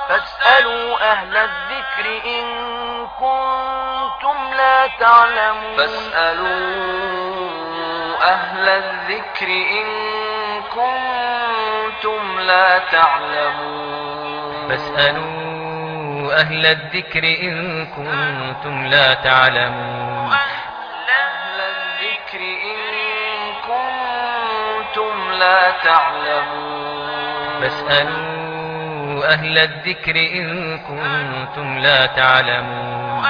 فاسألوا أهل الذكر إن كنتم لا تعلمون. فاسألوا أهل الذكر إن كنتم لا تعلمون. فاسألوا أهل الذكر إن كنتم لا تعلمون. أهل الذكر إن كنتم لا تعلمون. فاسألوا أهل الذكر إن كنتم لا تعلمون.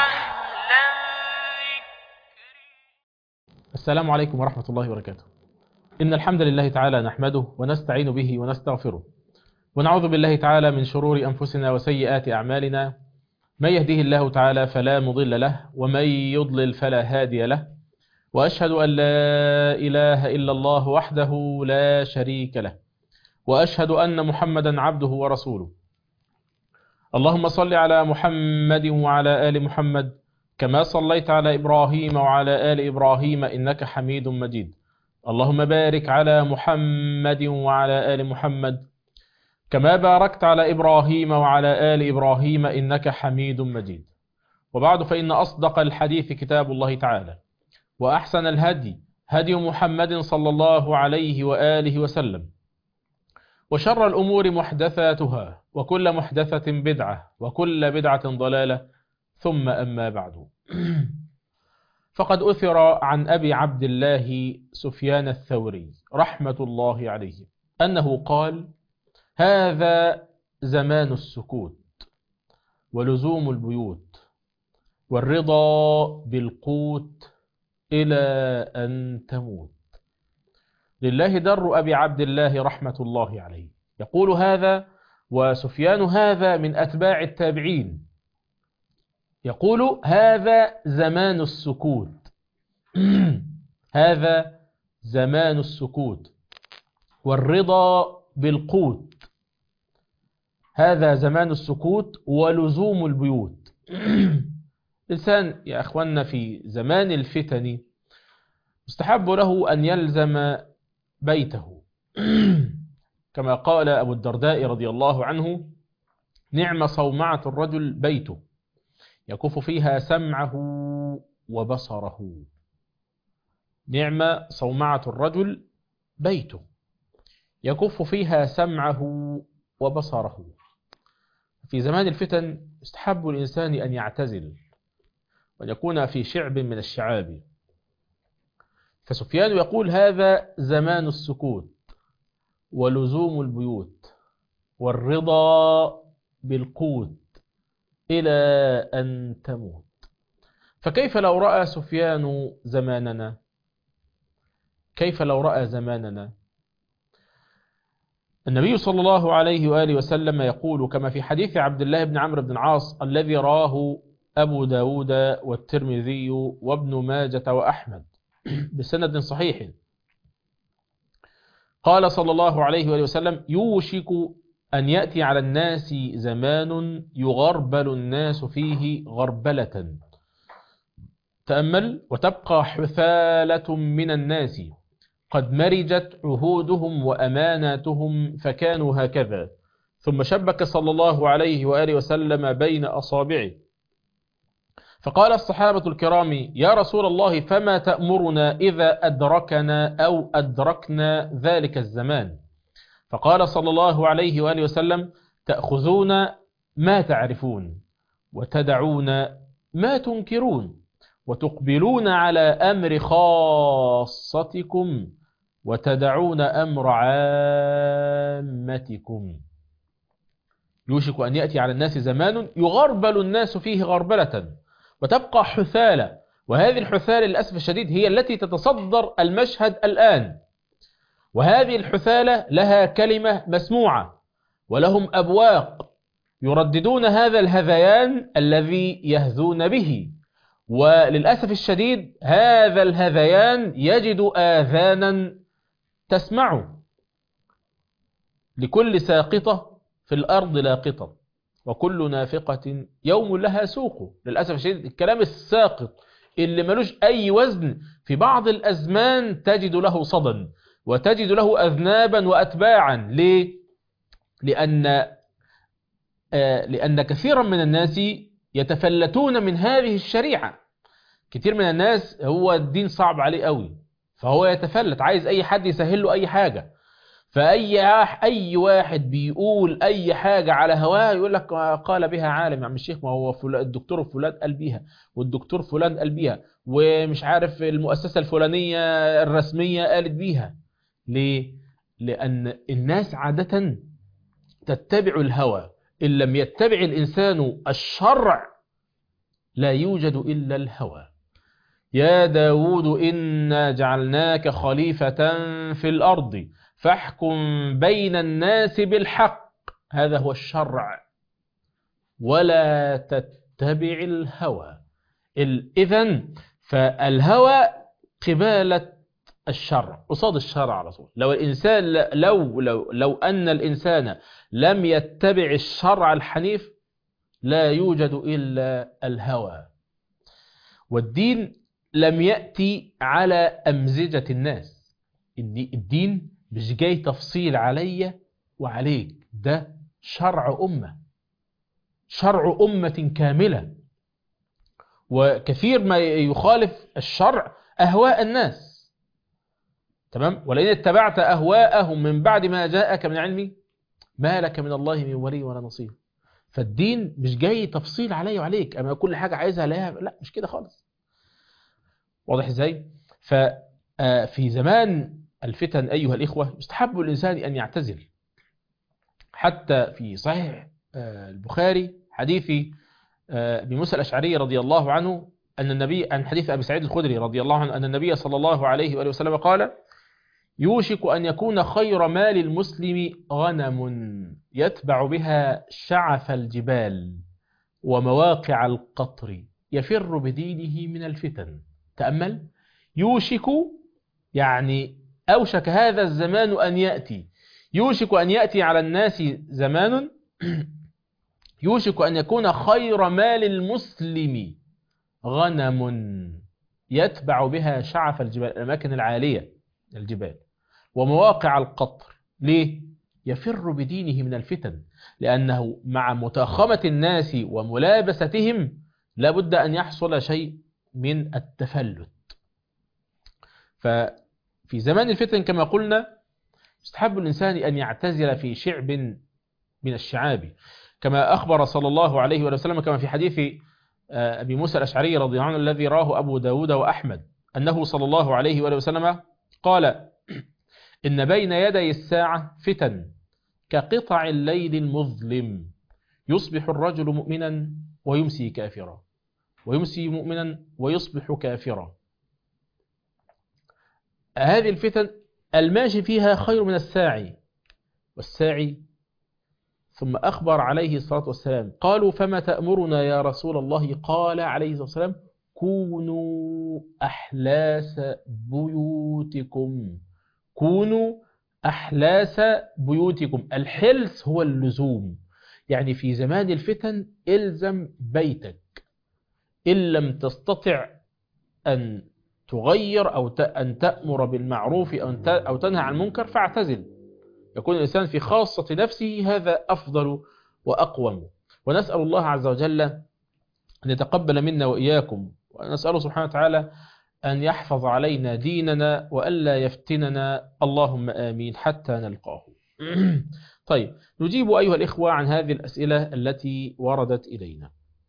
السلام عليكم ورحمة الله وبركاته. إن الحمد لله تعالى نحمده ونستعين به ونستغفره، ونعوذ بالله تعالى من شرور أنفسنا وسيئات أعمالنا. من يهده الله تعالى فلا مضل له، ومن يضلل فلا هادي له. وأشهد أن لا إله إلا الله وحده لا شريك له، وأشهد أن محمدا عبده ورسوله. اللهم صل على محمد وعلى آل محمد كما صليت على إبراهيم وعلى آل إبراهيم إنك حميد مجيد. اللهم بارك على محمد وعلى آل محمد كما باركت على إبراهيم وعلى آل إبراهيم إنك حميد مجيد. وبعد، فإن أصدق الحديث كتاب الله تعالى، وأحسن الهدي هدي محمد صلى الله عليه وآله وسلم، وشر الأمور محدثاتها، وكل محدثة بدعة، وكل بدعة ضلالة، ثم أما بعد. فقد أثر عن أبي عبد الله سفيان الثوري رحمة الله عليه أنه قال: هذا زمان السكوت ولزوم البيوت والرضا بالقوت إلى أن تموت. لله در أبي عبد الله رحمة الله عليه يقول هذا، وسفيان هذا من أتباع التابعين، يقول: هذا زمان السكوت هذا زمان السكوت والرضا بالقوت. هذا زمان السكوت ولزوم البيوت. الإنسان يا أخوانا في زمان الفتن مستحب له أن يلزم بيته كما قال أبو الدرداء رضي الله عنه: نعم صومعة الرجل بيته يكف فيها سمعه وبصره. نعم صومعة الرجل بيته يكف فيها سمعه وبصره. في زمان الفتن يستحب الإنسان أن يعتزل وأن يكون في شعب من الشعاب. فسفيان يقول: هذا زمان السكوت ولزوم البيوت والرضا بالقوت إلى أن تموت. فكيف لو رأى سفيان زماننا؟ كيف لو رأى زماننا؟ النبي صلى الله عليه وآله وسلم يقول كما في حديث عبد الله بن عمرو بن العاص الذي راه أبو داود والترمذي وابن ماجة وأحمد بسند صحيح، قال صلى الله عليه وآله وسلم: يوشك أن يأتي على الناس زمان يغربل الناس فيه غربلة. تأمل: وتبقى حثالة من الناس قد مرجت عهودهم وأماناتهم فكانوا هكذا. ثم شبك صلى الله عليه وآله وسلم بين أصابعه فقال الصحابة الكرام: يا رسول الله، فما تأمرنا إذا أدركنا أو أدركنا ذلك الزمان؟ فقال صلى الله عليه وآله وسلم: تأخذون ما تعرفون وتدعون ما تنكرون وتقبلون على أمر خاصتكم وتدعون أمر عامتكم. يوشك أن يأتي على الناس زمان يغربل الناس فيه غربلة وتبقى حثالة. وهذه الحثالة للأسف الشديد هي التي تتصدر المشهد الآن. وهذه الحثالة لها كلمة مسموعة ولهم أبواق يرددون هذا الهذيان الذي يهذون به. وللأسف الشديد هذا الهذيان يجد آذانا تسمع. لكل ساقطة في الأرض لاقطة، وكل نافقة يوم لها سوق. للأسف الشديد الكلام الساقط اللي ملوش أي وزن في بعض الأزمان تجد له صدى وتجد له أذنابا وأتباعا. ليه؟ لأن لأن كثيرا من الناس يتفلتون من هذه الشريعة. كتير من الناس هو الدين صعب عليه قوي، فهو يتفلت، عايز أي حد يسهل له أي حاجة. فأي واحد بيقول أي حاجة على هواه يقول لك قال بها عالم يا عم الشيخ، ما هو الدكتور فلان قال بيها، والدكتور فلان قال بيها، ومش عارف المؤسسة الفلانية الرسمية قالت بيها. ليه؟ لأن الناس عادة تتبع الهوى. إن لم يتبع الإنسان الشرع لا يوجد إلا الهوى. يا داود إنا جعلناك خليفة في الأرض فاحكم بين الناس بالحق، هذا هو الشرع، ولا تتبع الهوى. إذن فالهوى قبالة الشرع قصاد الشرع على طول. لو الإنسان لو أن الإنسان لم يتبع الشرع الحنيف لا يوجد إلا الهوى. والدين لم يأتي على أمزجة الناس. الدين مش جاي تفصيل عليا وعليك، ده شرع أمة، شرع أمة كاملة. وكثير ما يخالف الشرع أهواء الناس. تمام؟ ولئن اتبعت أهواءهم من بعد ما جاءك من علم ما لك من الله من ولي ولا نصير. فالدين مش جاي تفصيل عليا وعليك، أما كل حاجة عايزها لها، لا مش كده خالص. واضح ازاي؟ ففي زمان الفتن أيها الإخوة يستحب الإنسان أن يعتزل. حتى في صحيح البخاري حديث أبي موسى الأشعري رضي الله عنه أن النبي، عن حديث أبي سعيد الخدري رضي الله عنه أن النبي صلى الله عليه وآله وسلم قال: يوشك أن يكون خير مال المسلم غنم يتبع بها شعف الجبال ومواقع القطر يفر بدينه من الفتن. تأمل، يوشك يعني أوشك هذا الزمان أن يأتي. يوشك أن يأتي على الناس زمان يوشك أن يكون خير مال المسلم غنم يتبع بها شعف الجبال، الأماكن العالية الجبال، ومواقع القطر. ليه؟ يفر بدينه من الفتن، لأنه مع متاخمة الناس وملابستهم لابد أن يحصل شيء من التفلت. ففي زمان الفتن كما قلنا يستحب الإنسان أن يعتزل في شعب من الشعاب، كما أخبر صلى الله عليه وسلم كما في حديث أبي موسى الأشعري رضي الله عنه الذي راه أبو داود وأحمد أنه صلى الله عليه وسلم قال: إن بين يدي الساعة فتن كقطع الليل المظلم، يصبح الرجل مؤمنا ويمسي كافرا، ويمسي مؤمنا ويصبح كافرا. هذه الفتن الماشي فيها خير من الساعي والساعي. ثم أخبر عليه الصلاة والسلام قالوا: فما تأمرنا يا رسول الله؟ قال عليه الصلاة والسلام: كونوا أحلاس بيوتكم. كونوا أحلاس بيوتكم. الحلس هو اللزوم، يعني في زمان الفتن إلزم بيتك. إن لم تستطع أن تغير أو أن تأمر بالمعروف أو تنهى عن المنكر فاعتزل. يكون الإنسان في خاصة نفسه، هذا أفضل وأقوم. ونسأل الله عز وجل أن يتقبل منا وإياكم، ونسأله سبحانه وتعالى أن يحفظ علينا ديننا وألا يفتننا، اللهم آمين حتى نلقاه. طيب، نجيب أيها الإخوة عن هذه الأسئلة التي وردت إلينا.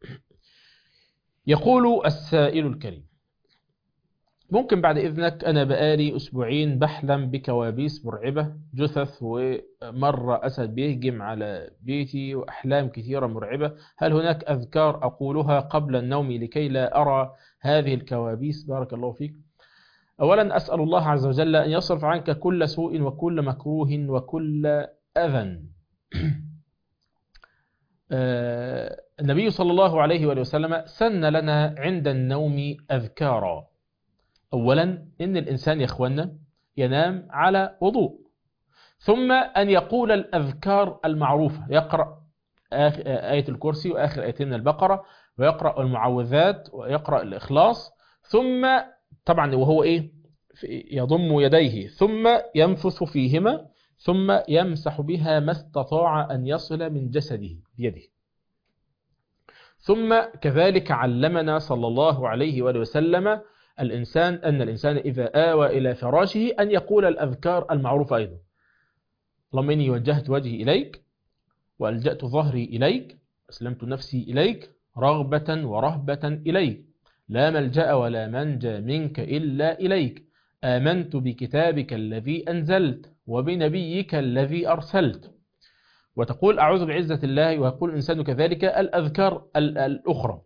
يقول السائل الكريم: ممكن بعد إذنك أنا بقالي أسبوعين بحلم بكوابيس مرعبة، جثث، ومرة أسد بيهجم على بيتي، وأحلام كثيرة مرعبة. هل هناك أذكار أقولها قبل النوم لكي لا أرى هذه الكوابيس؟ بارك الله فيك. أولا أسأل الله عز وجل أن يصرف عنك كل سوء وكل مكروه وكل أذى. النبي صلى الله عليه وسلم سن لنا عند النوم أذكارا. أولا إن الإنسان يا إخوانا ينام على وضوء، ثم أن يقول الأذكار المعروفة، يقرأ آية الكرسي وآخر آيتين من البقرة، ويقرأ المعوذات، ويقرأ الإخلاص، ثم طبعا وهو إيه يضم يديه ثم ينفث فيهما ثم يمسح بها ما استطاع أن يصل من جسده بيده. ثم كذلك علمنا صلى الله عليه وآله وسلم أن الإنسان إذا آوى إلى فراشه أن يقول الأذكار المعروفة أيضا. اللهم إني وجهت وجهي إليك وألجأت ظهري إليك أسلمت نفسي إليك رغبة ورهبة إليك لا ملجأ ولا منجى منك إلا إليك آمنت بكتابك الذي أنزلت وبنبيك الذي أرسلت. وتقول أعوذ بعزة الله، ويقول الإنسان كذلك الأذكار الأخرى.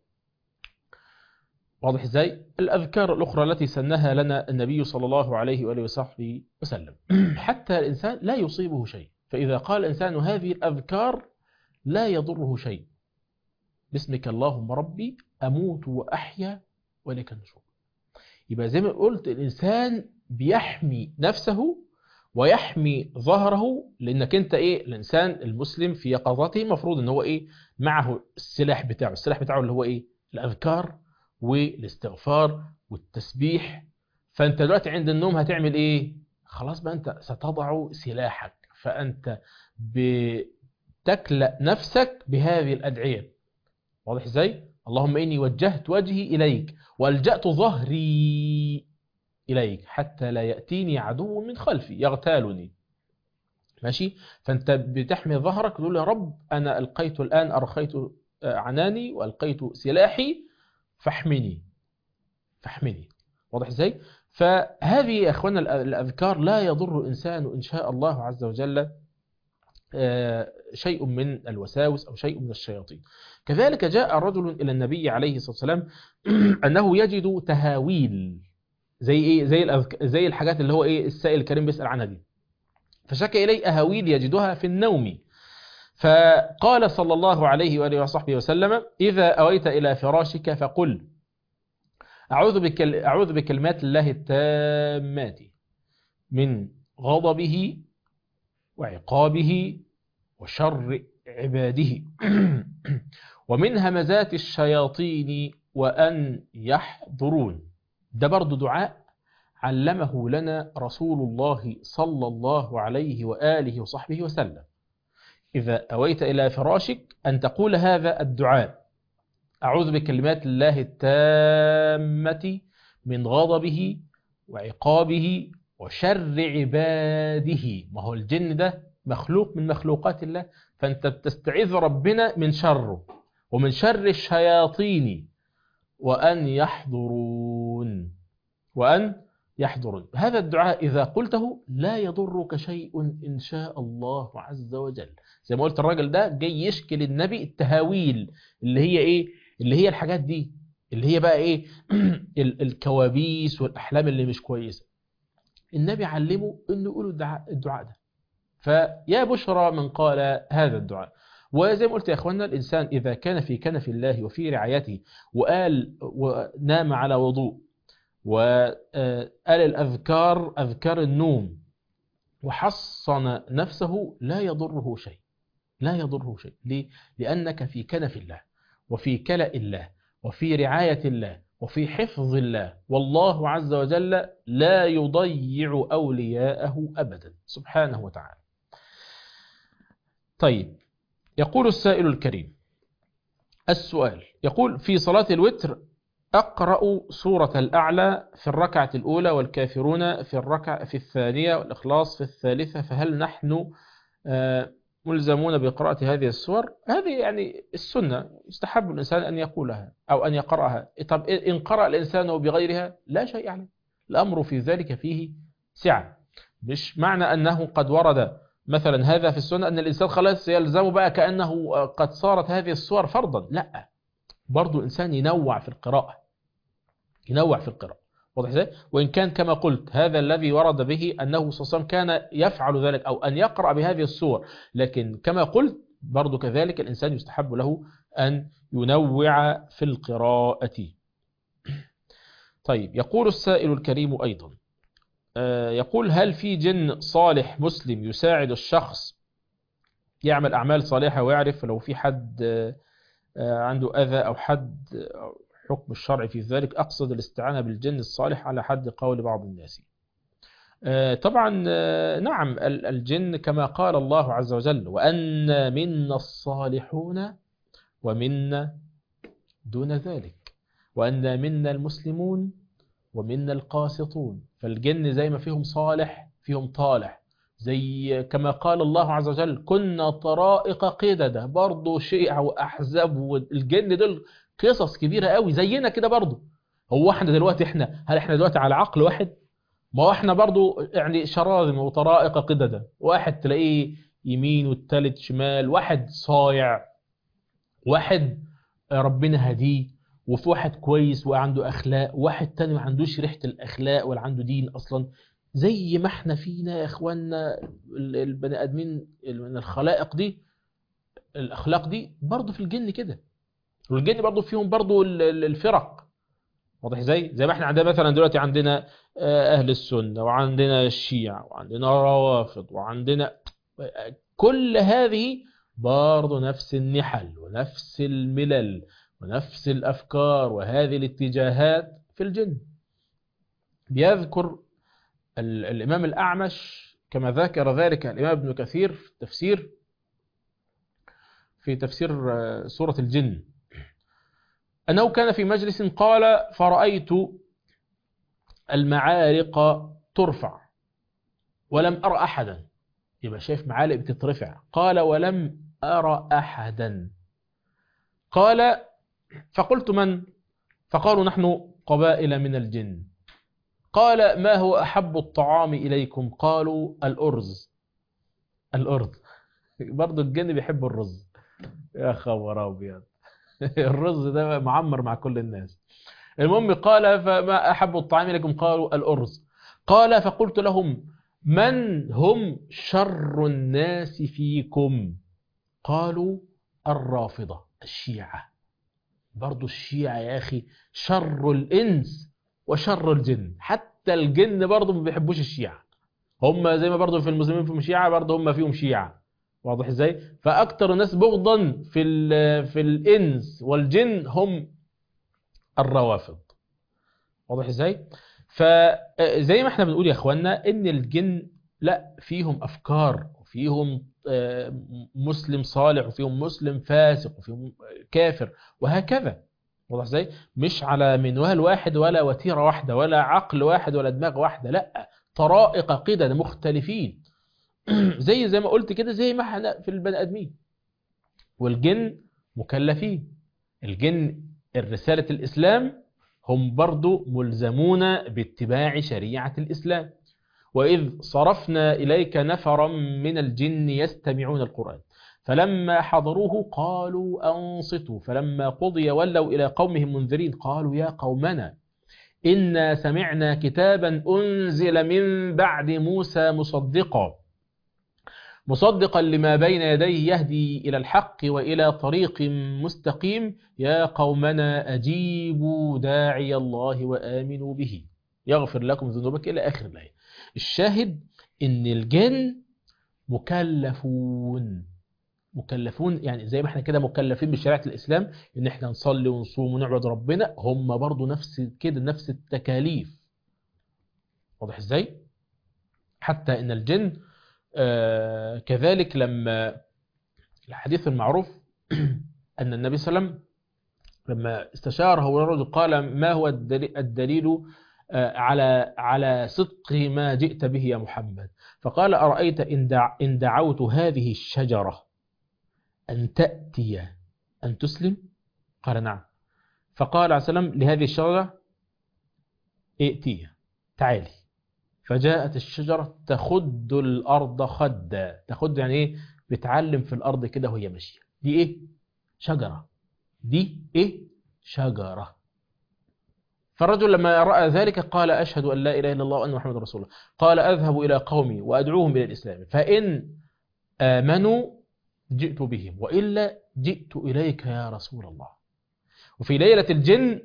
واضح إزاي؟ الأذكار الأخرى التي سنها لنا النبي صلى الله عليه وآله وصحبه وسلم حتى الإنسان لا يصيبه شيء. فإذا قال الإنسان هذه الأذكار لا يضره شيء. باسمك اللهم ربي أموت وأحيا ولك النشور. يبقى زي ما قلت الإنسان بيحمي نفسه ويحمي ظهره، لأنك أنت الإنسان المسلم في يقظته مفروض أنه معه السلاح بتاعه اللي هو الأذكار والاستغفار والتسبيح. فأنت دلوقتي عند النوم هتعمل خلاص بقى أنت ستضع سلاحك، فأنت بتكلأ نفسك بهذه الأدعية. واضح إزاي؟ اللهم إني وجهت وجهي إليك وألجأت ظهري إليك حتى لا يأتيني عدو من خلفي يغتالني. ماشي؟ فأنت بتحمي ظهرك تقول يا رب أنا ألقيت الآن أرخيت عناني وألقيت سلاحي فاحمني. واضح إزاي؟ فهذه يا أخوانا الأذكار لا يضر الإنسان إن شاء الله عز وجل شيء من الوساوس أو شيء من الشياطين. كذلك جاء رجل إلى النبي عليه الصلاة والسلام أنه يجد تهاويل زي الحاجات اللي هو السائل الكريم بيسأل عنها دي، فشكى إليه أهاويل يجدها في النوم. فقال صلى الله عليه وآله وصحبه وسلم إذا أويت إلى فراشك فقل أعوذ بكلمات الله التامات من غضبه وعقابه وشر عباده ومن همزات الشياطين وأن يحضرون. ده برضو دعاء علمه لنا رسول الله صلى الله عليه وآله وصحبه وسلم. إذا أويت إلى فراشك أن تقول هذا الدعاء أعوذ بكلمات الله التامة من غضبه وعقابه وشر عباده. ما هو الجن ده مخلوق من مخلوقات الله، فأنت بتستعيذ ربنا من شره ومن شر الشياطين وأن يحضرون. هذا الدعاء إذا قلته لا يضرك شيء إن شاء الله عز وجل. زي ما قلت الراجل ده جاي يشكي للنبي التهاويل اللي هي الحاجات دي اللي هي بقى الكوابيس والأحلام اللي مش كويسة. النبي علمه أنه يقولوا الدعاء ده، فيا بشرى من قال هذا الدعاء. وزي ما قلت يا أخوانا الإنسان إذا كان في كنف الله وفي رعايته وقال ونام على وضوء وقال الأذكار أذكار النوم وحصن نفسه لا يضره شيء. ليه؟ لأنك في كنف الله وفي كلأ الله وفي رعاية الله وفي حفظ الله، والله عز وجل لا يضيع أولياءه أبدا سبحانه وتعالى. طيب، يقول السائل الكريم السؤال يقول في صلاة الوتر أقرأ سورة الأعلى في الركعة الأولى والكافرون في الثانية والإخلاص في الثالثة، فهل نحن ملزمون بقراءة هذه السور؟ هذه يعني السنة، يستحب الإنسان أن يقولها أو أن يقرأها. طب إن قرأ الإنسان بغيرها لا شيء عليه، الأمر في ذلك فيه سعة. مش معنى أنه قد ورد مثلا هذا في السنة أن الإنسان خلاص يلزم بقى كأنه قد صارت هذه السور فرضا، لا، برضو الإنسان ينوع في القراءة. واضح ازاي؟ وإن كان كما قلت هذا الذي ورد به أنه صلى الله عليه وسلم كان يفعل ذلك أو أن يقرأ بهذه السور، لكن كما قلت برضو كذلك الإنسان يستحب له أن ينوع في القراءة. طيب، يقول السائل الكريم أيضا يقول هل في جن صالح مسلم يساعد الشخص يعمل أعمال صالحة ويعرف لو في حد عنده أذى أو حد حكم الشرع في ذلك؟ أقصد الاستعانة بالجن الصالح على حد قول بعض الناس. طبعا نعم، الجن كما قال الله عز وجل: وأن منا الصالحون ومنا دون ذلك، وأن منا المسلمون ومنا القاسطون. فالجن زي ما فيهم صالح فيهم طالح، زي كما قال الله عز وجل: كنا طرائق قددا، برضو شيع وأحزاب، والجن دول قصص كبيرة قوي زينا كده برضو. هو احنا دلوقتي هل احنا دلوقتي على عقل واحد؟ ما هو احنا برضو يعني شراذم وطرائق قددا، واحد تلاقيه يمين والتالت شمال، واحد صايع، واحد ربنا هديه، وفي واحد كويس وعنده اخلاق، واحد تاني ما عندوش ريحة الاخلاق ولا عنده دين اصلا. زي ما احنا فينا يا اخوانا البني ادمين من الخلائق دي، الاخلاق دي برضو في الجن كده. والجن برضو فيهم برضو الفرق. واضح زي ما احنا عندنا مثلا دلوقتي عندنا اهل السنة، وعندنا الشيعة، وعندنا روافض، وعندنا كل هذه برضو نفس النحل ونفس الملل ونفس الافكار وهذه الاتجاهات في الجن. بيذكر الامام الاعمش كما ذكر ذلك الامام ابن كثير في تفسير سورة الجن، أنه كان في مجلس قال: فرأيت المعالق ترفع ولم أرى أحدا. يبقى شايف معالق بتترفع. قال: ولم أرى أحدا. قال: فقلت: من؟ فقالوا: نحن قبائل من الجن. قال: ما هو أحب الطعام إليكم؟ قالوا: الأرز. الأرز برضو الجن بيحب الرز. يا خبر أبيض الرز ده معمر مع كل الناس. المهم قال: فما أحب الطعام لكم؟ قالوا: الأرز. قال: فقلت لهم: من هم شر الناس فيكم؟ قالوا: الرافضة، الشيعة. برضو الشيعة يا أخي شر الإنس وشر الجن. حتى الجن برضو ما بيحبوش الشيعة. هم زي ما برضو في المسلمين فيهم شيعة، برضو هم فيهم شيعة. واضح ازاي؟ فأكتر الناس بغضا في الإنس والجن هم الروافض. واضح ازاي؟ فزي ما احنا بنقول يا اخوانا ان الجن لا فيهم افكار، وفيهم مسلم صالح، وفيهم مسلم فاسق، وفيهم كافر، وهكذا. واضح ازاي؟ مش على منوال واحد ولا وتيرة واحدة ولا عقل واحد ولا دماغ واحدة، لا، طرائق قدد مختلفين. زي ما قلت كده، زي ما احنا في البني ادمين. والجن مكلفين. الجن رسالة الإسلام هم برضو ملزمون باتباع شريعة الإسلام. وإذ صرفنا إليك نفرا من الجن يستمعون القرآن فلما حضروه قالوا أنصتوا فلما قضي ولوا إلى قومهم منذرين قالوا: يا قومنا إنا سمعنا كتابا أنزل من بعد موسى مصدقا لما بين يديه يهدي إلى الحق وإلى طريق مستقيم يا قومنا أجيبوا داعي الله وآمنوا به يغفر لكم ذنوبك إلى آخر الآية. الشاهد إن الجن مكلفون، يعني زي ما احنا كده مكلفين بشريعة الإسلام إن احنا نصلي ونصوم ونعبد ربنا، هم برضو نفس التكاليف. واضح ازاي؟ حتى إن الجن كذلك لما الحديث المعروف أن النبي صلى الله عليه وسلم لما استشاره الرجل قال: ما هو الدليل على صدق ما جئت به يا محمد؟ فقال: أرأيت إن دعوت هذه الشجرة أن تأتي أن تسلم؟ قال: نعم. فقال عليه السلام لهذه الشجرة: ائتي، تعالي. فجاءت الشجرة تخد الأرض خدا. تخد يعني إيه؟ بتعلم في الأرض كده وهي ماشية. دي إيه؟ شجرة. دي إيه؟ شجرة. فالرجل لما رأى ذلك قال: أشهد أن لا إله إلا الله وأن محمد رسول الله. قال: أذهب إلى قومي وأدعوهم إلى الإسلام فإن آمنوا جئت بهم وإلا جئت إليك يا رسول الله. وفي ليلة الجن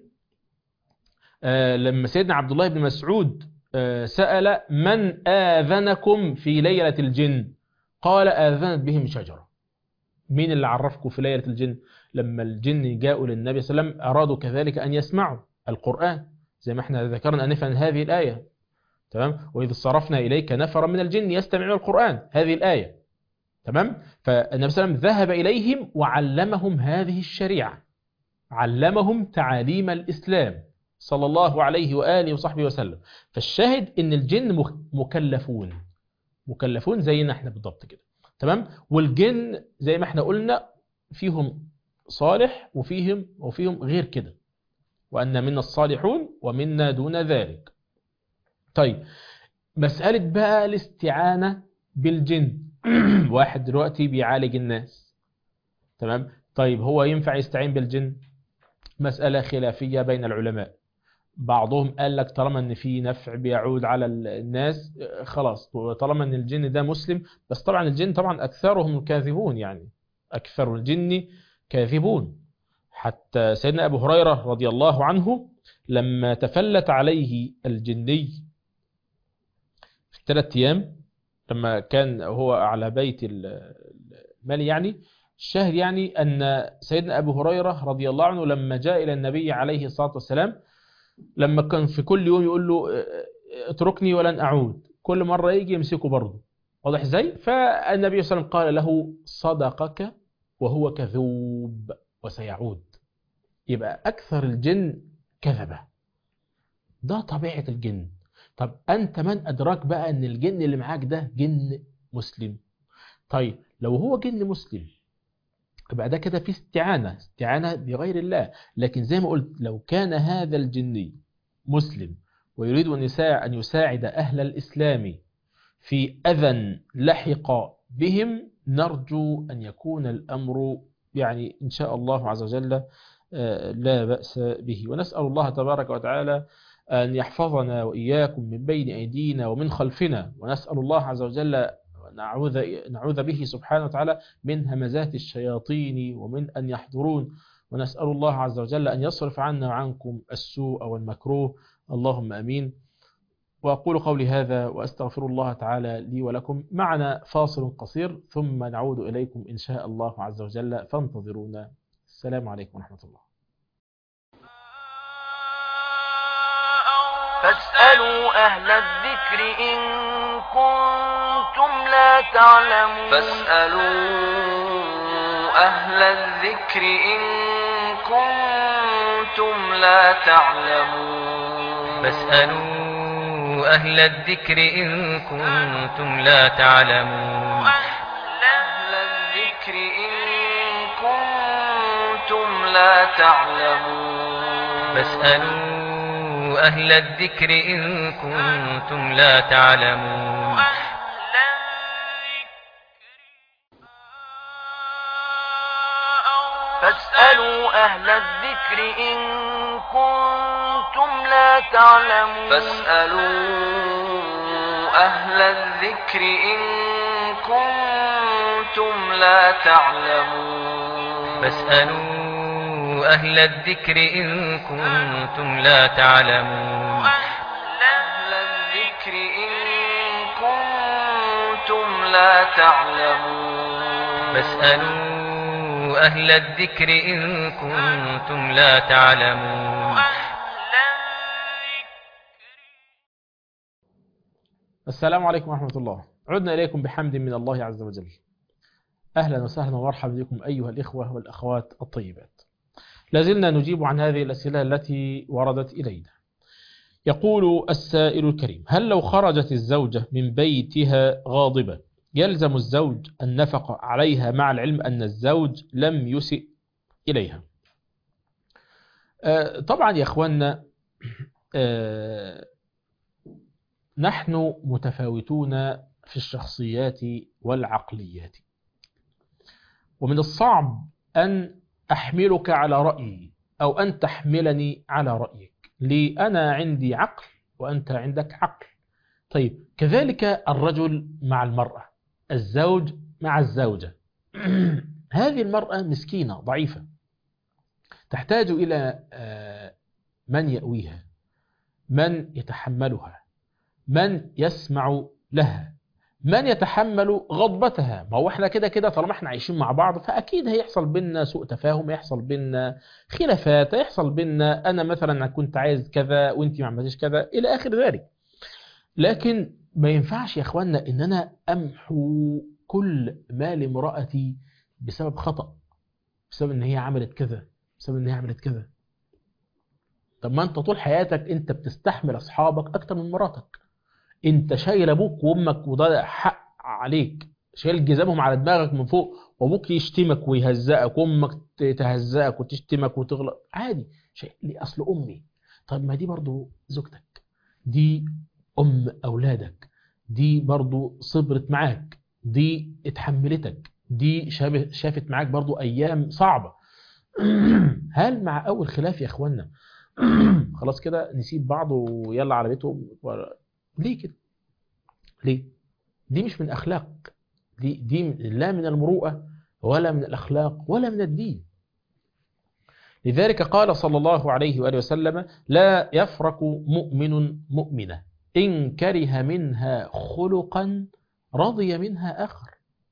لما سيدنا عبد الله بن مسعود سأل: من آذنكم في ليلة الجن؟ قال: آذنت بهم شجرة. مين اللي عرفكم في ليلة الجن؟ لما الجن جاءوا للنبي صلى الله عليه وسلم أرادوا كذلك أن يسمعوا القرآن، زي ما احنا ذكرنا أنفا هذه الآية: تمام. وإذ صرفنا إليك نفرا من الجن يستمعون القرآن، هذه الآية. تمام. فالنبي صلى الله عليه وسلم ذهب إليهم وعلمهم هذه الشريعة، علمهم تعاليم الإسلام صلى الله عليه وآله وصحبه وسلم. فالشاهد إن الجن مكلفون زينا احنا بالضبط كده. تمام. والجن زي ما احنا قلنا فيهم صالح وفيهم غير كده، وأن منا الصالحون ومنا دون ذلك. طيب، مسألة بقى الاستعانة بالجن. واحد دلوقتي بيعالج الناس، تمام. طيب هو ينفع يستعين بالجن؟ مسألة خلافية بين العلماء. بعضهم قال لك طالما ان في نفع بيعود على الناس خلاص، طالما ان الجن ده مسلم. بس طبعا الجن طبعا اكثرهم كاذبون، يعني اكثر الجن كاذبون. حتى سيدنا ابو هريرة رضي الله عنه لما تفلت عليه الجني في 3 أيام، لما كان هو على بيت المال، يعني الشاهد يعني أن سيدنا أبو هريرة رضي الله عنه لما جاء إلى النبي عليه الصلاة والسلام، لما كان في كل يوم يقول له اتركني ولن أعود، كل مرة يجي يمسكه برضه، واضح ازاي؟ فالنبي صلى الله عليه وسلم قال له صدقك وهو كذوب وسيعود. يبقى أكثر الجن كذبة، ده طبيعة الجن. طب أنت من أدراك بقى أن الجن اللي معاك ده جن مسلم؟ طيب لو هو جن مسلم يبقى ده كده في استعانة بغير الله. لكن زي ما قلت، لو كان هذا الجني مسلم ويريد أن يساعد أهل الإسلام في أذى لحق بهم، نرجو أن يكون الأمر يعني إن شاء الله عز وجل لا بأس به. ونسأل الله تبارك وتعالى أن يحفظنا وإياكم من بين أيدينا ومن خلفنا، ونسأل الله عز وجل نعوذ به سبحانه وتعالى من همزات الشياطين ومن أن يحضرون، ونسأل الله عز وجل أن يصرف عنا وعنكم السوء والمكروه، اللهم أمين. وأقول قولي هذا وأستغفر الله تعالى لي ولكم. معنا فاصل قصير ثم نعود إليكم إن شاء الله عز وجل، فانتظرونا. السلام عليكم ورحمة الله. فاسألوا أهل الذكر إن كنتم لا تعلمون. فاسألوا أهل الذكر إن كنتم لا تعلمون. فاسألوا أهل الذكر إن كنتم لا تعلمون. أهل الذكر إن كنتم لا تعلمون. فاسألوا أهل الذكر إن كنتم لا تعلمون. فاسألوا أهل الذكر إن كنتم لا تعلمون. فاسألوا أهل الذكر إن كنتم لا تعلمون. فاسألوا أهل الذكر إن كنتم لا تعلمون. أهل الذكر إن كنتم لا تعلمون. فاسألوا أهل الذكر إن كنتم لا تعلمون. السلام عليكم ورحمة الله. عدنا إليكم بحمد من الله عز وجل. أهلا وسهلا ومرحبا بكم أيها الإخوة والأخوات الطيبات. لازلنا نجيب عن هذه الأسئلة التي وردت إلينا. يقول السائل الكريم: هل لو خرجت الزوجة من بيتها غاضبة يلزم الزوج النفقة عليها مع العلم أن الزوج لم يسئ إليها؟ طبعا يا أخوانا، نحن متفاوتون في الشخصيات والعقليات، ومن الصعب أن أحملك على رأيي أو أن تحملني على رأيك، لي أنا عندي عقل وأنت عندك عقل. طيب كذلك الرجل مع المرأة، الزوج مع الزوجة. هذه المرأة مسكينة ضعيفة، تحتاج إلى من يأويها، من يتحملها، من يسمع لها، من يتحمل غضبتها. ما هو احنا كده كده طالما احنا عايشين مع بعض فأكيد هيحصل بينا سوء تفاهم، يحصل بينا خلافات، يحصل بينا أنا مثلا كنت عايز كذا وانت ما عملتيش كذا إلى آخر ذلك. لكن ما ينفعش يا اخوانا ان انا امحو كل مال امرأتي بسبب خطأ، بسبب ان هي عملت كذا، بسبب ان هي عملت كذا. طب ما انت طول حياتك انت بتستحمل اصحابك اكتر من مراتك، انت شايل ابوك وامك وده حق عليك، شايل جزامهم على دماغك من فوق، وابوك يشتمك ويهزقك وامك تهزقك وتشتمك وتغلط عادي، شيء لي اصل امي. طب ما دي برضو زوجتك، دي ام اولادك، دي برضو صبرت معاك، دي اتحملتك، دي شافت معاك برضو ايام صعبة. هل مع اول خلاف يا اخوانا خلاص كده نسيب بعض ويلا على بيتهم ليه كده؟ ليه؟ دي مش من أخلاق، دي لا من المروءة ولا من الأخلاق ولا من الدين. لذلك قال صلى الله عليه وآله وسلم: لا يفرق مؤمن مؤمنة إن كره منها خلقا رضي منها آخر.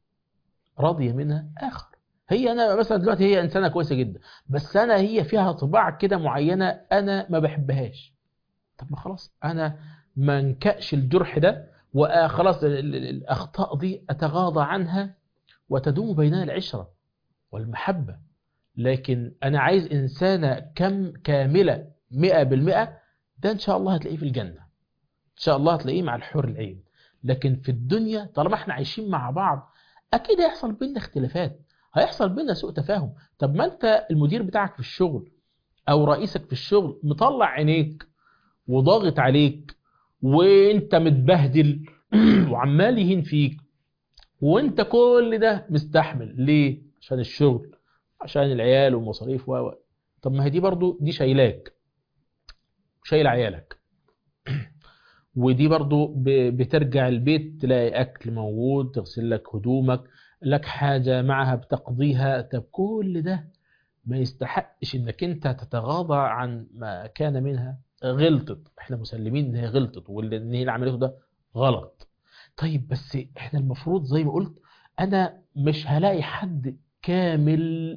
رضي منها آخر. هي أنا مثلا دلوقتي هي إنسانة كويسة جدا، بس هي فيها طباع كده معينة أنا ما بحبهاش. طب ما خلاص أنا ما انكأش الجرح ده، وخلاص الأخطاء دي أتغاضى عنها وتدوم بيننا العشرة والمحبة. لكن أنا عايز إنسانة كاملة 100%، ده إن شاء الله هتلاقيه في الجنة، إن شاء الله هتلاقيه مع الحور العين. لكن في الدنيا طالما احنا عايشين مع بعض أكيد هيحصل بينا اختلافات، هيحصل بينا سوء تفاهم. طب ما أنت المدير بتاعك في الشغل أو رئيسك في الشغل مطلع عينيك وضاغط عليك وانت متبهدل وعمال يهين فيك، وانت كل ده مستحمل ليه؟ عشان الشغل، عشان العيال والمصاريف طب ما هي دي برضو دي شايلاك، شايل عيالك، ودي برضو بترجع البيت تلاقي اكل موجود، تغسل لك هدومك، لك حاجة معها بتقضيها. طب كل ده ما يستحقش انك انت تتغاضى عن ما كان منها. غلطت، احنا مسلمين ان هي غلطت واللي ان هي اللي عملته ده غلط. طيب بس احنا المفروض زي ما قلت انا مش هلاقي حد كامل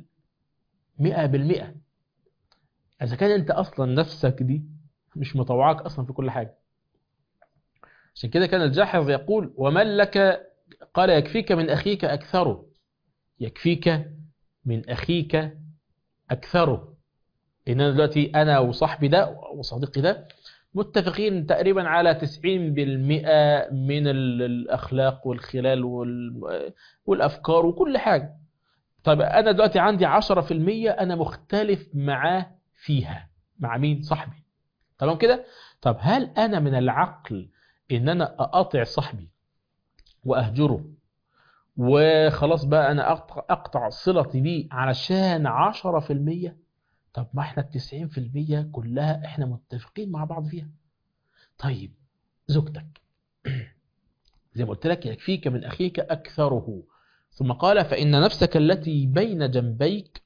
100%، اذا كان انت اصلا نفسك دي مش مطوعاك اصلا في كل حاجة. عشان كده كان الجاحظ يقول: ومن لك؟ قال: يكفيك من اخيك اكثره. يكفيك من اخيك اكثره. ان انا دلوقتي انا وصاحبي ده وصديقي ده متفقين تقريبا على 90% من الأخلاق والخلال والأفكار وكل حاجة. طيب أنا دلوقتي عندي 10% أنا مختلف معاه فيها. مع مين؟ صاحبي. تمام كده؟ طب هل أنا من العقل إن أنا أقاطع صاحبي وأهجره وخلاص بقى أنا أقطع صلتي بيه علشان 10%؟ طب ما احنا 90% كلها احنا متفقين مع بعض فيها. طيب زوجتك زي ما قلت لك يكفيك من أخيك أكثره. ثم قال: فإن نفسك التي بين جنبيك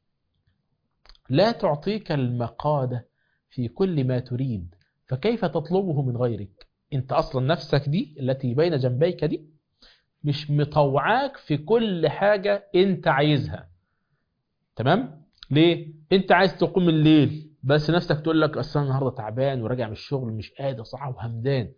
لا تعطيك المقادة في كل ما تريد، فكيف تطلبه من غيرك؟ انت أصلا نفسك دي التي بين جنبيك دي مش مطوعاك في كل حاجة انت عايزها. تمام؟ ليه؟ انت عايز تقوم الليل بس نفسك تقول لك اصلا النهارده تعبان وراجع من الشغل مش قادر صح وهمدان،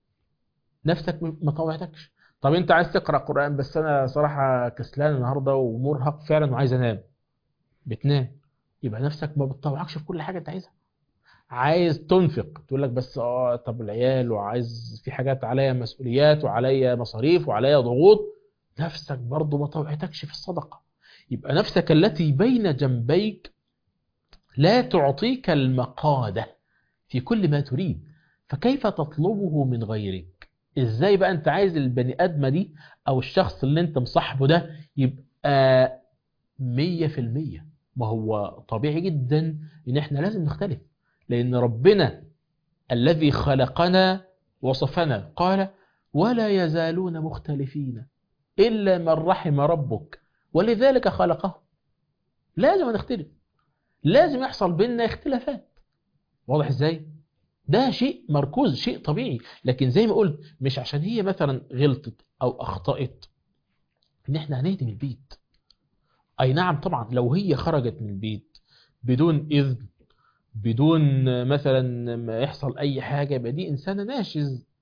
نفسك ما طوعتكش. طب انت عايز تقرأ قرآن بس انا صراحة كسلان النهارده ومرهق فعلا وعايز انام، بتنام. يبقى نفسك ما بتطوعكش في كل حاجة انت عايزها. عايز تنفق تقول لك بس طب العيال وعايز في حاجات عليا مسؤوليات وعليا مصاريف وعليا ضغوط، نفسك برضو ما طوعتكش في الصدقة. يبقى نفسك التي بين جنبيك لا تعطيك المقادة في كل ما تريد، فكيف تطلبه من غيرك؟ ازاي بقى انت عايز البني ادمة دي او الشخص اللي انت مصاحبه ده يبقى 100%؟ ما هو طبيعي جدا ان احنا لازم نختلف، لان ربنا الذي خلقنا وصفنا قال: ولا يزالون مختلفين إلا من رحم ربك ولذلك خلقه. لازم نختلف، لازم يحصل بيننا اختلافات. واضح ازاي؟ ده شيء مركوز، شيء طبيعي. لكن زي ما قلت مش عشان هي مثلا غلطت او اخطأت ان احنا هنهدم البيت. اي نعم طبعا لو هي خرجت من البيت بدون اذن، بدون مثلا ما يحصل اي حاجة، يبقى دي انسانة ناشز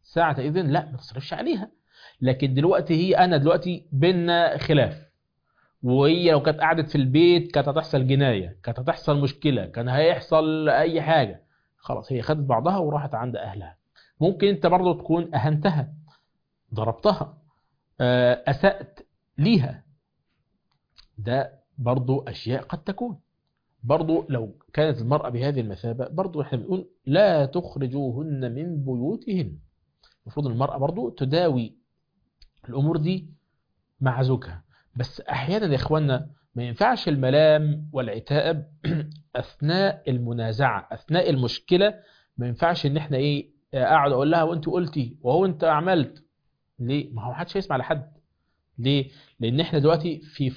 ساعة إذن لا ما تصرفش عليها. لكن دلوقتي أنا دلوقتي بينا خلاف، وهي لو كانت قعدت في البيت كانت هتحصل جناية، كانت هتحصل مشكلة، كان هيحصل أي حاجة، خلاص هي خدت بعضها وراحت عند أهلها. ممكن أنت برضو تكون أهنتها، ضربتها، أسأت ليها، ده برضو أشياء قد تكون. برضو لو كانت المرأة بهذه المثابة برضو احنا بنقول لا تخرجوهن من بيوتهن. المفروض المرأة برضو تداوي الأمور دي مع زوجها. بس أحيانا يا إخوانا ما ينفعش الملام والعتاب أثناء المنازعة، أثناء المشكلة. ما ينفعش إن احنا أقعد أقول لها وأنت قلتي وهو أنت عملت. ليه؟ ما هو محدش هيسمع لحد. ليه؟ لأن احنا دلوقتي في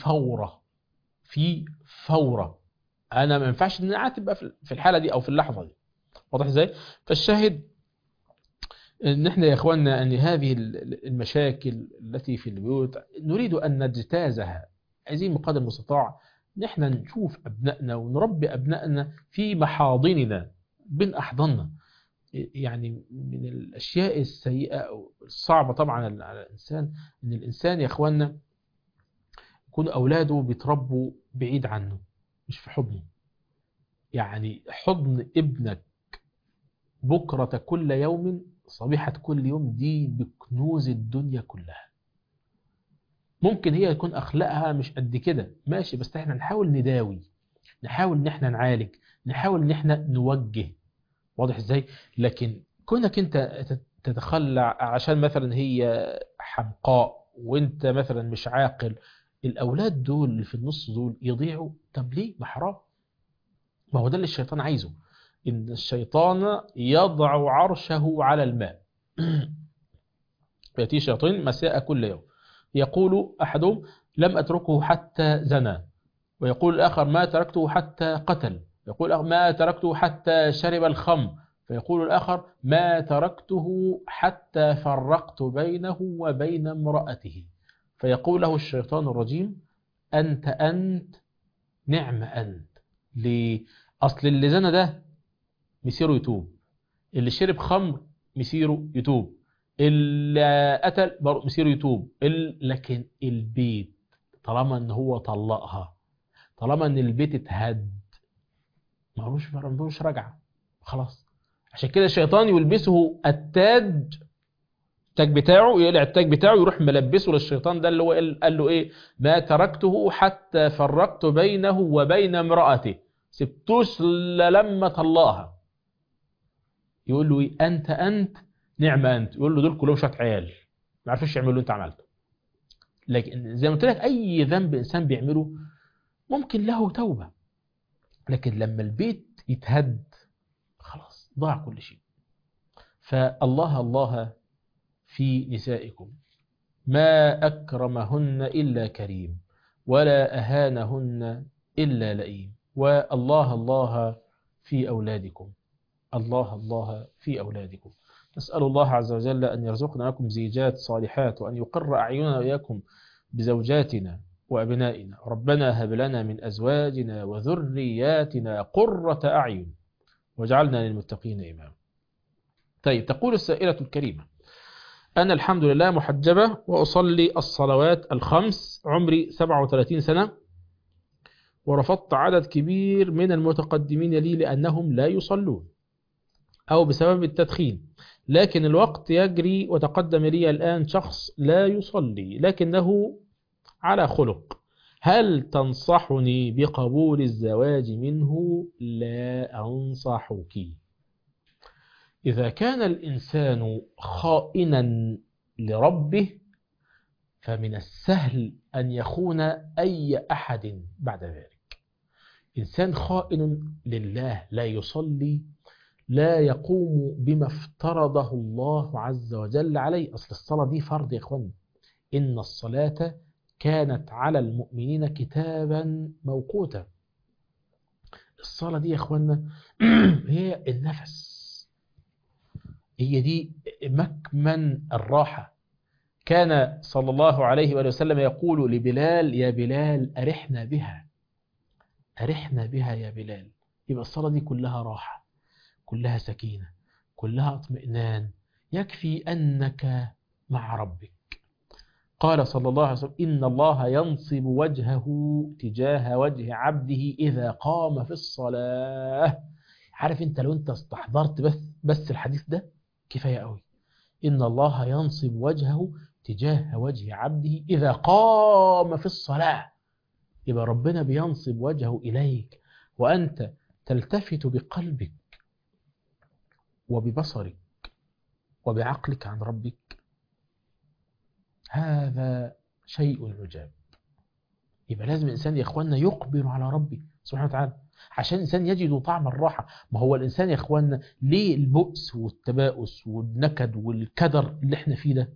فورة. أنا ما ينفعش إن أنا تبقى في الحالة دي أو في اللحظة دي. واضح إزاي؟ فالشاهد إن احنا يا إخواننا أن هذه المشاكل التي في البيوت نريد أن نجتازها. عايزين بقدر المستطاع نحن نشوف أبنائنا ونربي أبنائنا في محاضننا بين أحضاننا. يعني من الأشياء السيئة أو الصعبة طبعا على الإنسان أن الإنسان يا إخواننا يكون أولاده بيتربوا بعيد عنه، مش في حضنه. يعني حضن ابنك بكرة كل يوم صبيحة كل يوم دي بكنوز الدنيا كلها. ممكن هي يكون أخلاقها مش قد كده ماشي، بس احنا نحاول نداوي، نحاول ان احنا نعالج، نحاول ان احنا نوجه. واضح ازاي؟ لكن كونك انت تتخلى عشان مثلا هي حمقاء وانت مثلا مش عاقل، الأولاد دول اللي في النص دول يضيعوا. طب ليه؟ ما حرام. ما هو ده اللي الشيطان عايزه. إن الشيطان يضع عرشه على الماء. يأتي شياطين مساء كل يوم، يقول أحدهم لم أتركه حتى زنى، ويقول الآخر ما تركته حتى قتل، يقول الآخر ما تركته حتى شرب الخمر، فيقول الآخر ما تركته حتى فرقت بينه وبين امرأته. فيقول له الشيطان الرجيم أنت نعم أنت. ليه؟ أصل اللي زنى ده مسيره يتوب، اللي شرب خمر مسيره يتوب، اللي قتل مسيره يتوب. لكن البيت طالما ان هو طلقها، طالما ان البيت اتهد، ملوش رجعه خلاص. عشان كده الشيطان يلبسه التاج بتاعه، يقلع التاج بتاعه يروح ملبسه للشيطان ده اللي هو قال له ايه؟ ما تركته حتى فرقت بينه وبين امرأته، سبتوش لما طلقها. يقول له انت نعم انت. يقول له دول كلهم شويه عيال ما عرفوش يعملوا اللي انت عملته. لكن زي ما قلت لك اي ذنب انسان بيعمله ممكن له توبه، لكن لما البيت يتهد خلاص ضاع كل شيء. فالله في نسائكم ما أكرمهن إلا كريم ولا أهانهن إلا لئيم. والله في أولادكم، الله في أولادكم. نسأل الله عز وجل أن يرزقنا لكم زيجات صالحات، وأن يقر أعيننا وإياكم بزوجاتنا وأبنائنا. ربنا هب لنا من أزواجنا وذرياتنا قرة أعين واجعلنا للمتقين إماما. طيب، تقول السائلة الكريمة أنا الحمد لله محجبة وأصلي الصلوات الخمس، عمري 37 سنة، ورفضت عدد كبير من المتقدمين لي لأنهم لا يصلون أو بسبب التدخين، لكن الوقت يجري وتقدم لي الآن شخص لا يصلي لكنه على خلق، هل تنصحني بقبول الزواج منه؟ لا أنصحك. إذا كان الإنسان خائنا لربه فمن السهل أن يخون أي أحد بعد ذلك. إنسان خائن لله، لا يصلي، لا يقوم بما افترضه الله عز وجل عليه. أصل الصلاة دي فرض يا إخوان، إن الصلاة كانت على المؤمنين كتابا موقوتا. الصلاة دي يا إخوانا هي النفس، هي دي مكمن الراحة. كان صلى الله عليه وآله وسلم يقول لبلال يا بلال أرحنا بها، أرحنا بها يا بلال. يبقى الصلاة دي كلها راحة، كلها سكينة، كلها اطمئنان. يكفي أنك مع ربك. قال صلى الله عليه وسلم إن الله ينصب وجهه تجاه وجه عبده إذا قام في الصلاة. عارف انت لو انت استحضرت بس الحديث ده كفاية قوي. إن الله ينصب وجهه تجاه وجه عبده إذا قام في الصلاة. يبقى ربنا بينصب وجهه إليك وأنت تلتفت بقلبك وببصرك وبعقلك عن ربك. هذا شيء عجاب. يبقى لازم الإنسان يا إخواننا يقبل على ربه سبحانه وتعالى عشان الإنسان يجد طعم الراحة. ما هو الإنسان يا إخواننا ليه البؤس والتباؤس والنكد والكدر اللي احنا فيه ده؟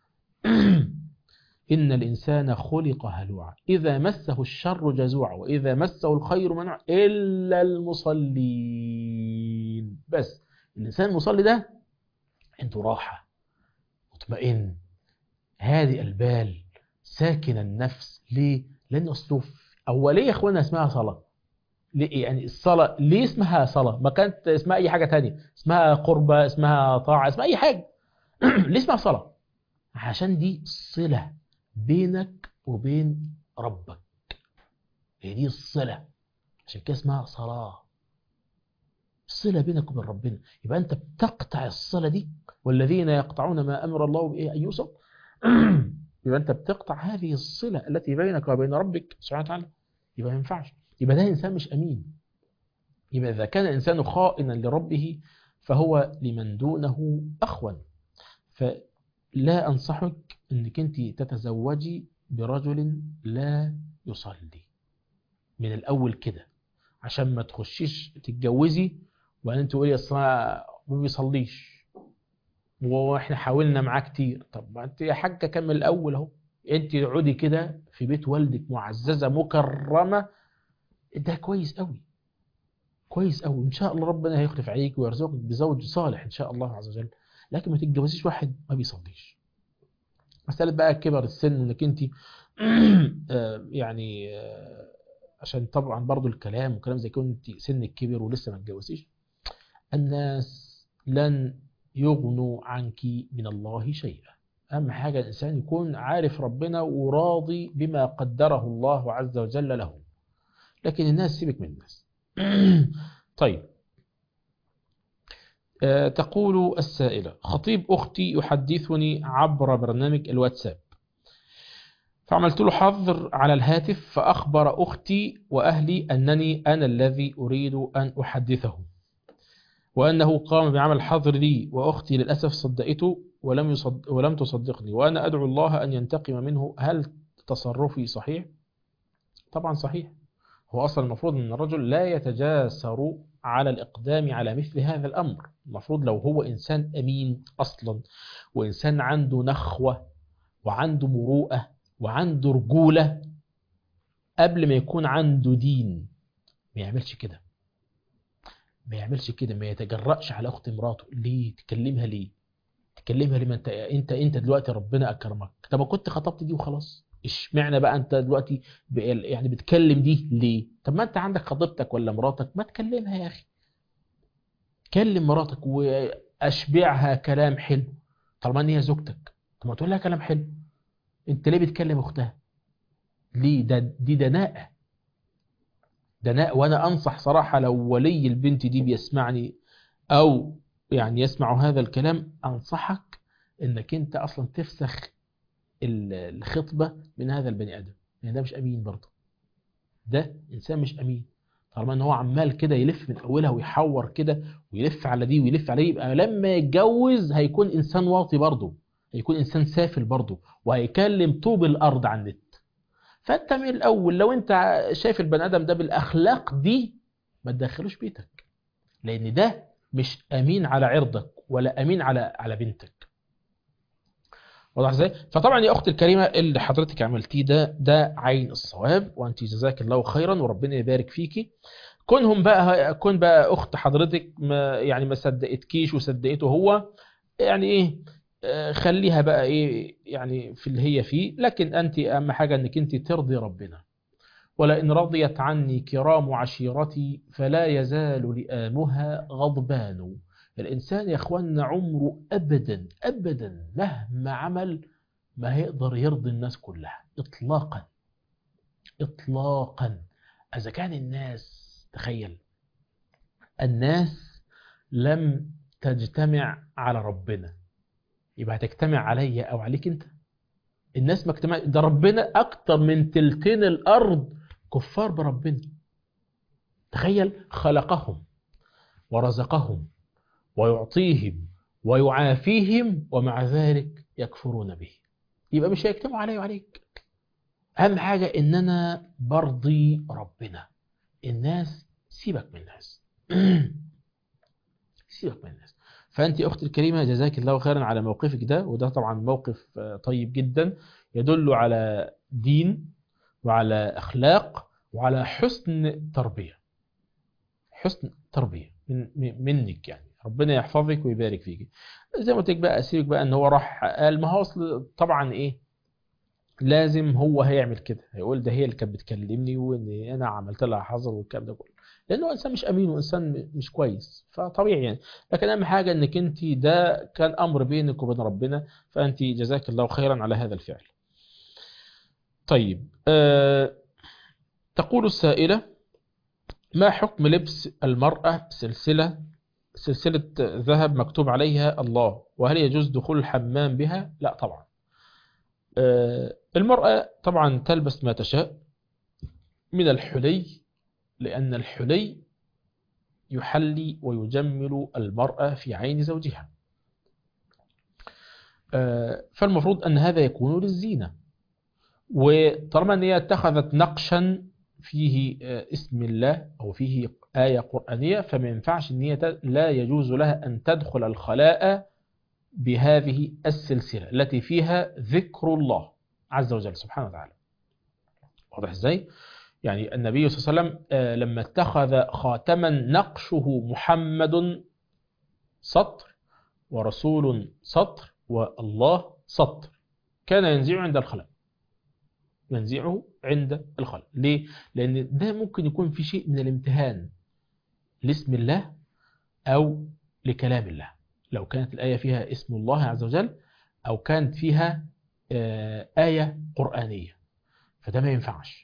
إن الإنسان خلق هلوعا إذا مسه الشر جزوعا وإذا مسه الخير منوعا إلا المصلين. بس الإنسان المصلي ده عنده راحة، مطمئن، هادئ البال، ساكن النفس. ليه؟ لأن أصله أولية يا إخوانا اسمها صلاة. ليه؟ يعني الصلاة ليه اسمها صلاة؟ ما كانت اسمها أي حاجة تانية، اسمها قربة، اسمها طاعة، اسمها أي حاجة. ليه اسمها صلاة؟ عشان دي صلة بينك وبين ربك. هي دي الصلة، عشان كده اسمها صلاة. الصلة بينك وبين ربنا. يبقى أنت بتقطع الصلة دي، والذين يقطعون ما أمر الله بإيه أن يوصل. يبقى أنت بتقطع هذه الصلة التي بينك وبين ربك سبحانه وتعالى. يبقى ما ينفعش. يبقى ده إنسان مش أمين. يبقى إذا كان الإنسان خائنا لربه فهو لمن دونه أخون. فلا أنصحك أنك أنت تتزوجي برجل لا يصلي من الأول كده، عشان ما تخشيش تتجوزي وأنت تقولي أصلا ما بيصليش واحنا حاولنا معاه كتير. طب ما انت يا حاجه كمل الاول اهو. انت اقعدي كده في بيت والدك معززه مكرمه، ده كويس قوي، كويس قوي. ان شاء الله ربنا هيخلف عليك ويرزقك بزوج صالح ان شاء الله عز وجل. لكن ما تتجوزيش واحد ما بيصليش. مساله بقى كبر السن انك انت يعني عشان طبعا برضو الكلام وكلام زي كده انت سنك كبر ولسه ما اتجوزيش. الناس لن يغنوا عنك من الله شيئا. أهم حاجة الإنسان يكون عارف ربنا وراضي بما قدره الله عز وجل له. لكن الناس سيبك من الناس. طيب، تقول السائلة: خطيب أختي يحدثني عبر برنامج الواتساب، فعملت له حظر على الهاتف، فأخبر أختي وأهلي أنني أنا الذي أريد أن أحدثه، وأنه قام بعمل حظر لي، وأختي للأسف صدقته ولم تصدقني، وأنا أدعو الله أن ينتقم منه. هل تصرفي صحيح؟ طبعا صحيح. هو أصلا المفروض أن الرجل لا يتجاسر على الإقدام على مثل هذا الأمر. المفروض لو هو إنسان أمين أصلا وإنسان عنده نخوة وعنده مروءة وعنده رجولة قبل ما يكون عنده دين، ما يعملش كده. ما يعملش كده، ما يتجرأش على أخت مراته. ليه تكلمها؟ ليه تكلمها؟ ليه؟ ما انت دلوقتي ربنا أكرمك. طب ما كنت خطبت دي وخلاص. اشمعنى بقى انت دلوقتي يعني بتكلم دي ليه؟ طب ما انت عندك خطيبتك ولا مراتك، ما تكلمها يا اخي. كلم مراتك واشبعها كلام حلو طالما ان هي زوجتك. طب ما تقول لها كلام حلو. انت ليه بتكلم اختها؟ ليه؟ دي دناءة. وانا انصح صراحة لو ولي البنت دي بيسمعني او يعني يسمع هذا الكلام، انصحك انك انت اصلا تفسخ الخطبة من هذا البني ادم، لان ده مش امين برضه. ده انسان مش امين. طالما ان هو عمال كده يلف من اولها ويحور كده ويلف على دي ويلف على دي، يبقى لما يتجوز هيكون انسان واطي برضه، هيكون انسان سافل برضه، وهيكلم طوب الارض عن النت. فانت من الاول لو انت شايف البني ادم ده بالاخلاق دي ما تدخلوش بيتك، لان ده مش امين على عرضك ولا امين على بنتك. واضح ازاي؟ فطبعا يا اختي الكريمه اللي حضرتك عملتيه ده عين الصواب، وانت جزاك الله خيرا وربنا يبارك فيكي. كون بقى اخت حضرتك ما صدقتكيش وصدقته هو، يعني ايه، خليها بقى ايه يعني في اللي هي فيه. لكن انت اهم حاجه انك انت ترضي ربنا. ولئن رضيت عني كرام عشيرتي فلا يزال لئامها غضبان. الإنسان يا أخوانا عمره أبدا أبدا مهما عمل ما هيقدر يرضي الناس كلها إطلاقا إطلاقا. إذا كان الناس، تخيل، الناس لم تجتمع على ربنا، يبقى هتجتمع عليا أو عليك أنت؟ الناس ما اجتمع، ده ربنا أكتر من تلتين الأرض كفار بربنا. تخيل، خلقهم ورزقهم ويعطيهم ويعافيهم ومع ذلك يكفرون به، يبقى مش هيجتمعوا علي وعليك. أهم حاجة إن أنا برضي ربنا. الناس سيبك من الناس سيبك من الناس. فأنت أختي الكريمة جزاك الله خيرا على موقفك ده، وده طبعا موقف طيب جدا يدل على دين وعلى أخلاق وعلى حسن تربية، حسن تربية منك يعني. ربنا يحفظك ويبارك فيك. زي ما قلت لك بقى، أسيبك بقى أن هو راح قال، ما هو أصل طبعا إيه، لازم هو هيعمل كده، هيقول ده هي اللي كانت بتكلمني وان انا عملت لها حظر والكلام ده كله، لانه انسان مش امين وانسان مش كويس، فطبيعي يعني. لكن اهم حاجه انك انت ده كان امر بينك وبين ربنا، فانت جزاك الله خيرا على هذا الفعل. طيب، تقول السائله: ما حكم لبس المراه سلسله ذهب مكتوب عليها الله، وهل يجوز دخول الحمام بها؟ لا طبعا. المرأة طبعا تلبس ما تشاء من الحلي، لأن الحلي يحلي ويجمل المرأة في عين زوجها، فالمفروض أن هذا يكون للزينة. وطالما أن هي اتخذت نقشا فيه اسم الله أو فيه آية قرآنية، فما ينفعش أن هي لا يجوز لها أن تدخل الخلاء بهذه السلسلة التي فيها ذكر الله عز وجل سبحانه وتعالى. واضح ازاي؟ يعني النبي صلى الله عليه وسلم لما اتخذ خاتما نقشه محمد سطر ورسول سطر والله سطر، كان ينزعه عند الخلاء، ينزعه عند الخلاء. ليه؟ لأن ده ممكن يكون في شيء من الامتهان لاسم الله أو لكلام الله، لو كانت الآية فيها اسم الله عز وجل أو كانت فيها آية قرآنية، فده ما ينفعش.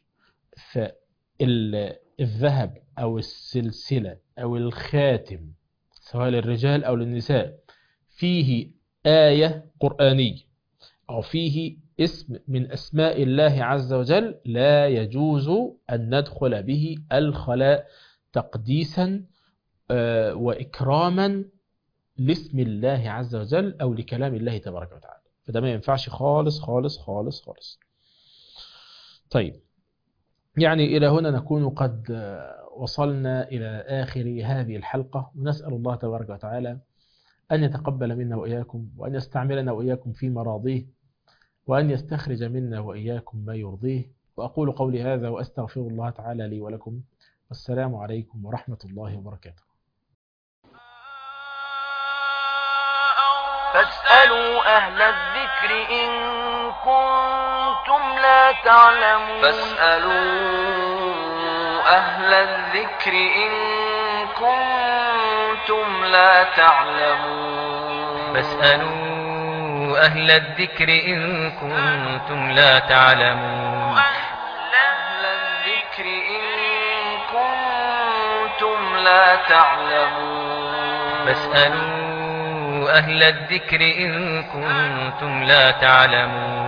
فالذهب أو السلسلة أو الخاتم سواء للرجال أو للنساء فيه آية قرآنية أو فيه اسم من أسماء الله عز وجل، لا يجوز أن ندخل به الخلاء تقديسا وإكراما لاسم الله عز وجل أو لكلام الله تبارك وتعالى، فده ما ينفعش خالص خالص خالص خالص. طيب، يعني إلى هنا نكون قد وصلنا إلى آخر هذه الحلقة، ونسأل الله تبارك وتعالى أن يتقبل منا وإياكم، وأن يستعملنا وإياكم في مراضيه، وأن يستخرج منا وإياكم ما يرضيه. وأقول قولي هذا وأستغفر الله تعالى لي ولكم، والسلام عليكم ورحمة الله وبركاته. فاسألوا أهل الذكر إن كنتم لا تعلمون. فاسألوا أهل الذكر إن كنتم لا تعلمون. فاسألوا أهل الذكر إن كنتم لا تعلمون. أهل الذكر إن كنتم لا تعلمون. فاسألوا أهل الذكر إن كنتم لا تعلمون.